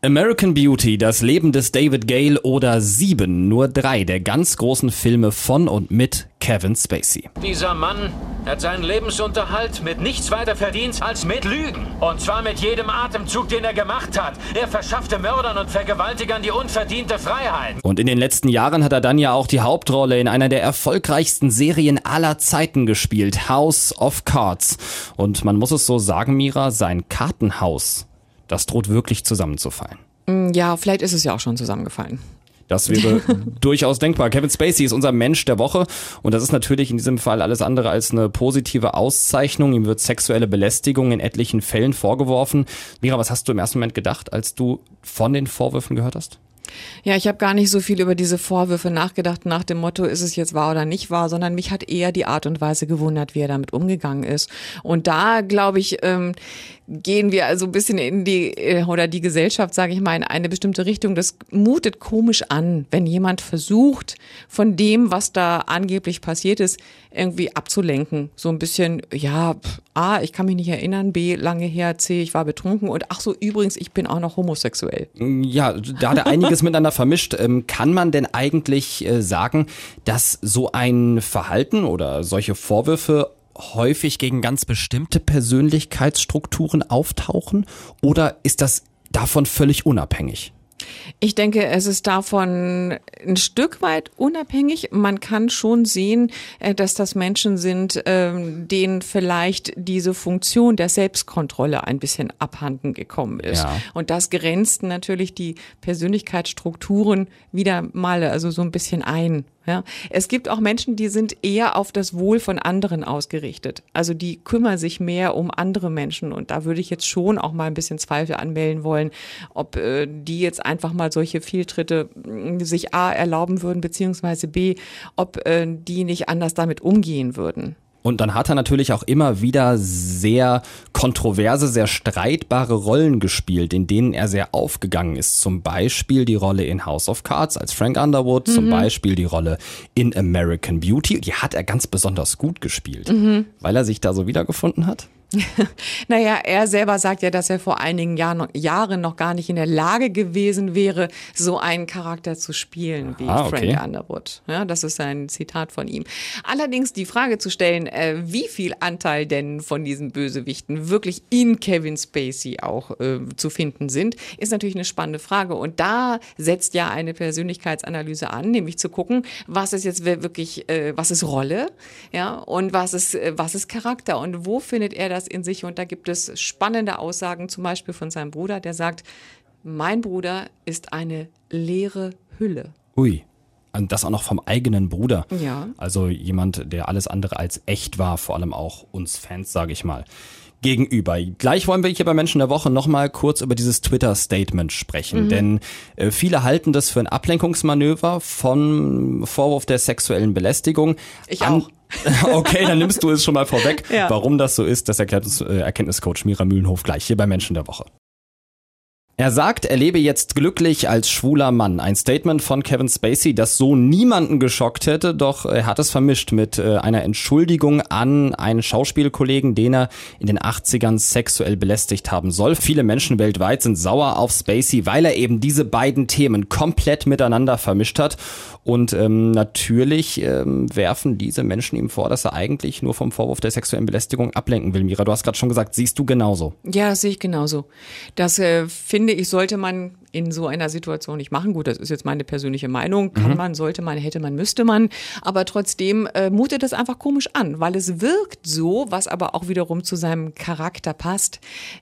American Beauty, das Leben des David Gale oder 7, nur 3 der ganz großen Filme von und mit Kevin Spacey. Dieser Mann hat seinen Lebensunterhalt mit nichts weiter verdient als mit Lügen. Und zwar mit jedem Atemzug, den er gemacht hat. Er verschaffte Mördern und Vergewaltigern die unverdiente Freiheit. Und in den letzten Jahren hat er dann ja auch die Hauptrolle in einer der erfolgreichsten Serien aller Zeiten gespielt, House of Cards. Und man muss es so sagen, Mira, sein Kartenhaus, das droht wirklich zusammenzufallen. Ja, vielleicht ist es ja auch schon zusammengefallen. Das wäre durchaus denkbar. Kevin Spacey ist unser Mensch der Woche und das ist natürlich in diesem Fall alles andere als eine positive Auszeichnung. Ihm wird sexuelle Belästigung in etlichen Fällen vorgeworfen. Mira, was hast du im ersten Moment gedacht, als du von den Vorwürfen gehört hast? Ja, ich habe gar nicht so viel über diese Vorwürfe nachgedacht nach dem Motto, ist es jetzt wahr oder nicht wahr, sondern mich hat eher die Art und Weise gewundert, wie er damit umgegangen ist. Und da, glaube ich, gehen wir also ein bisschen in die Gesellschaft, sage ich mal, in eine bestimmte Richtung. Das mutet komisch an, wenn jemand versucht, von dem, was da angeblich passiert ist, irgendwie abzulenken. So ein bisschen, ja, A, ich kann mich nicht erinnern, B, lange her, C, ich war betrunken und ach so, übrigens, ich bin auch noch homosexuell. Ja, da hat er einiges miteinander vermischt. Kann man denn eigentlich sagen, dass so ein Verhalten oder solche Vorwürfe häufig gegen ganz bestimmte Persönlichkeitsstrukturen auftauchen? Oder ist das davon völlig unabhängig? Ich denke, es ist davon ein Stück weit unabhängig. Man kann schon sehen, dass das Menschen sind, denen vielleicht diese Funktion der Selbstkontrolle ein bisschen abhanden gekommen ist. Ja. Und das grenzt natürlich die Persönlichkeitsstrukturen wieder mal also so ein bisschen ein. Ja, es gibt auch Menschen, die sind eher auf das Wohl von anderen ausgerichtet. Also die kümmern sich mehr um andere Menschen. Und da würde ich jetzt schon auch mal ein bisschen Zweifel anmelden wollen, ob die jetzt einfach mal solche Fehltritte sich A erlauben würden, beziehungsweise B, ob die nicht anders damit umgehen würden. Und dann hat er natürlich auch immer wieder sehr kontroverse, sehr streitbare Rollen gespielt, in denen er sehr aufgegangen ist. Zum Beispiel die Rolle in House of Cards als Frank Underwood, zum Beispiel die Rolle in American Beauty. Die hat er ganz besonders gut gespielt, weil er sich da so wiedergefunden hat. Naja, er selber sagt ja, dass er vor einigen Jahren noch gar nicht in der Lage gewesen wäre, so einen Charakter zu spielen wie Frank Underwood. Ja, das ist ein Zitat von ihm. Allerdings die Frage zu stellen, wie viel Anteil denn von diesen Bösewichten wirklich in Kevin Spacey auch zu finden sind, ist natürlich eine spannende Frage. Und da setzt ja eine Persönlichkeitsanalyse an, nämlich zu gucken, was ist jetzt wirklich, was ist Rolle, ja, und was ist Charakter und wo findet er das in sich, und da gibt es spannende Aussagen, zum Beispiel von seinem Bruder, der sagt, mein Bruder ist eine leere Hülle. Ui, und das auch noch vom eigenen Bruder. Ja. Also jemand, der alles andere als echt war, vor allem auch uns Fans, sage ich mal, gegenüber. Gleich wollen wir hier bei Menschen der Woche nochmal kurz über dieses Twitter-Statement sprechen, denn viele halten das für ein Ablenkungsmanöver vom Vorwurf der sexuellen Belästigung. Ich auch. Okay, dann nimmst du es schon mal vorweg. Ja. Warum das so ist, das erklärt uns Erkenntniscoach Mira Mühlenhof gleich hier bei Menschen der Woche. Er sagt, er lebe jetzt glücklich als schwuler Mann. Ein Statement von Kevin Spacey, das so niemanden geschockt hätte, doch er hat es vermischt mit einer Entschuldigung an einen Schauspielkollegen, den er in den 80ern sexuell belästigt haben soll. Viele Menschen weltweit sind sauer auf Spacey, weil er eben diese beiden Themen komplett miteinander vermischt hat. Und natürlich werfen diese Menschen ihm vor, dass er eigentlich nur vom Vorwurf der sexuellen Belästigung ablenken will. Mira, du hast gerade schon gesagt, siehst du genauso? Ja, das sehe ich genauso. Das finde ich, sollte man in so einer Situation nicht machen. Gut, das ist jetzt meine persönliche Meinung. Kann man, sollte man, hätte man, müsste man. Aber trotzdem mutet das einfach komisch an, weil es wirkt so, was aber auch wiederum zu seinem Charakter passt.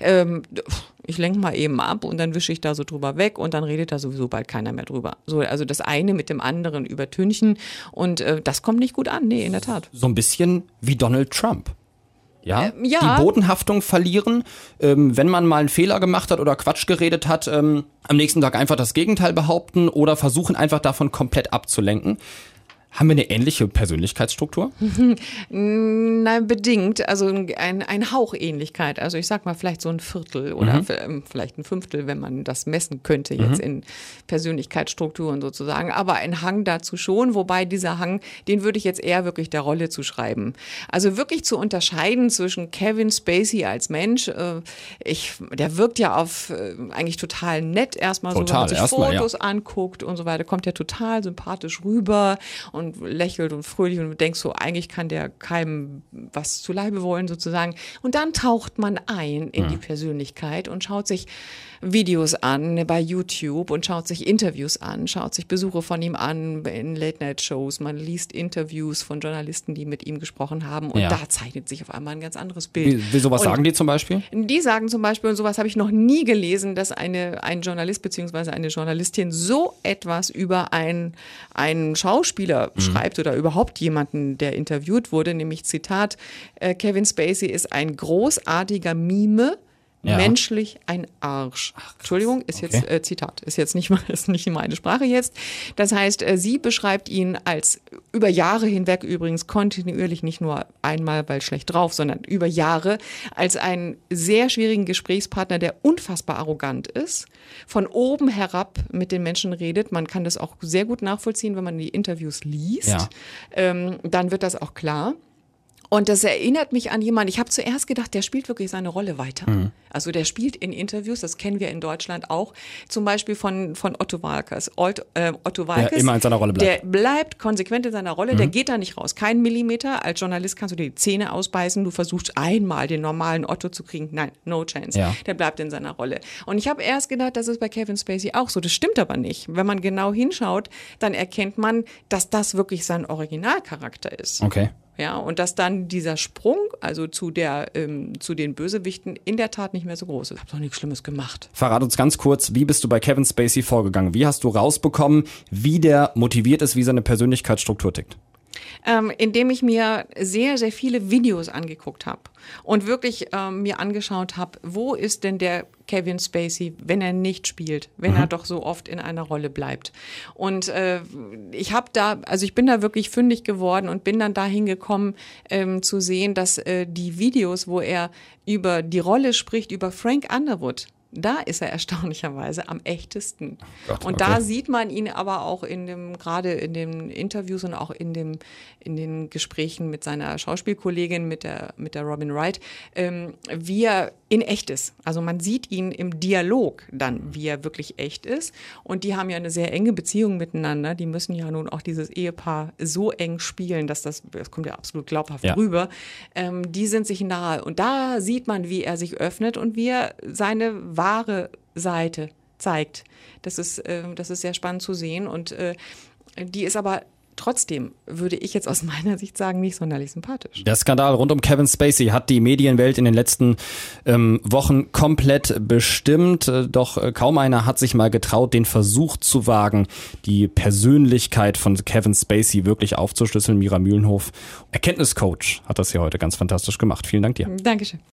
Ich lenke mal eben ab und dann wische ich da so drüber weg und dann redet da sowieso bald keiner mehr drüber. So, also das eine mit dem anderen übertünchen und das kommt nicht gut an. Nee, in der Tat. So ein bisschen wie Donald Trump. Ja? Ja. Die Bodenhaftung verlieren, wenn man mal einen Fehler gemacht hat oder Quatsch geredet hat, am nächsten Tag einfach das Gegenteil behaupten oder versuchen einfach davon komplett abzulenken. Haben wir eine ähnliche Persönlichkeitsstruktur? Nein, bedingt. Also ein Hauch Ähnlichkeit. Also ich sag mal vielleicht so ein Viertel oder vielleicht ein Fünftel, wenn man das messen könnte jetzt in Persönlichkeitsstrukturen sozusagen. Aber ein Hang dazu schon, wobei dieser Hang, den würde ich jetzt eher wirklich der Rolle zuschreiben. Also wirklich zu unterscheiden zwischen Kevin Spacey als Mensch, der wirkt ja eigentlich total nett erstmal, so, wenn man sich Fotos anguckt und so weiter, kommt ja total sympathisch rüber und lächelt und fröhlich und du denkst so, eigentlich kann der keinem was zu Leibe wollen sozusagen. Und dann taucht man ein in die Persönlichkeit und schaut sich Videos an bei YouTube und schaut sich Interviews an, schaut sich Besuche von ihm an in Late-Night-Shows. Man liest Interviews von Journalisten, die mit ihm gesprochen haben und da zeichnet sich auf einmal ein ganz anderes Bild. Wieso, was sagen die zum Beispiel? Die sagen zum Beispiel, und sowas habe ich noch nie gelesen, dass ein Journalist bzw. eine Journalistin so etwas über einen Schauspieler schreibt oder überhaupt jemanden, der interviewt wurde, nämlich Zitat, Kevin Spacey ist ein großartiger Mime, menschlich ein Arsch. Entschuldigung, ist jetzt Zitat, ist nicht meine Sprache jetzt. Das heißt, sie beschreibt ihn als über Jahre hinweg übrigens kontinuierlich, nicht nur einmal, weil schlecht drauf, sondern über Jahre als einen sehr schwierigen Gesprächspartner, der unfassbar arrogant ist, von oben herab mit den Menschen redet. Man kann das auch sehr gut nachvollziehen, wenn man die Interviews liest. Dann wird das auch klar. Und das erinnert mich an jemanden, ich habe zuerst gedacht, der spielt wirklich seine Rolle weiter. Also der spielt in Interviews, das kennen wir in Deutschland auch, zum Beispiel von Otto Walkes. Otto Walkes, der immer in seiner Rolle bleibt. Der bleibt konsequent in seiner Rolle, der geht da nicht raus. Kein Millimeter. Als Journalist kannst du dir die Zähne ausbeißen, du versuchst einmal den normalen Otto zu kriegen. Nein, no chance. Der bleibt in seiner Rolle. Und ich habe erst gedacht, das ist bei Kevin Spacey auch so. Das stimmt aber nicht. Wenn man genau hinschaut, dann erkennt man, dass das wirklich sein Originalcharakter ist. Okay. Ja, und dass dann dieser Sprung, also zu den Bösewichten, in der Tat nicht mehr so groß ist. Ich habe doch nichts Schlimmes gemacht. Verrat uns ganz kurz, wie bist du bei Kevin Spacey vorgegangen? Wie hast du rausbekommen, wie der motiviert ist, wie seine Persönlichkeitsstruktur tickt? Indem ich mir sehr, sehr viele Videos angeguckt habe und wirklich mir angeschaut habe, wo ist denn der Kevin Spacey, wenn er nicht spielt, wenn er doch so oft in einer Rolle bleibt. Und ich bin da wirklich fündig geworden und bin dann dahin gekommen, zu sehen, dass die Videos, wo er über die Rolle spricht, über Frank Underwood, da ist er erstaunlicherweise am echtesten. Und da sieht man ihn aber auch gerade in den Interviews und auch in den Gesprächen mit seiner Schauspielkollegin, mit der Robin Wright, wie er in echt ist. Also man sieht ihn im Dialog dann, wie er wirklich echt ist. Und die haben ja eine sehr enge Beziehung miteinander. Die müssen ja nun auch dieses Ehepaar so eng spielen, dass das kommt ja absolut glaubhaft rüber. Die sind sich nahe. Und da sieht man, wie er sich öffnet und wie er seine wahre Seite zeigt. Das ist sehr spannend zu sehen und die ist aber trotzdem, würde ich jetzt aus meiner Sicht sagen, nicht sonderlich sympathisch. Der Skandal rund um Kevin Spacey hat die Medienwelt in den letzten Wochen komplett bestimmt. Doch kaum einer hat sich mal getraut, den Versuch zu wagen, die Persönlichkeit von Kevin Spacey wirklich aufzuschlüsseln. Mira Mühlenhof, Erkenntniscoach, hat das hier heute ganz fantastisch gemacht. Vielen Dank dir. Dankeschön.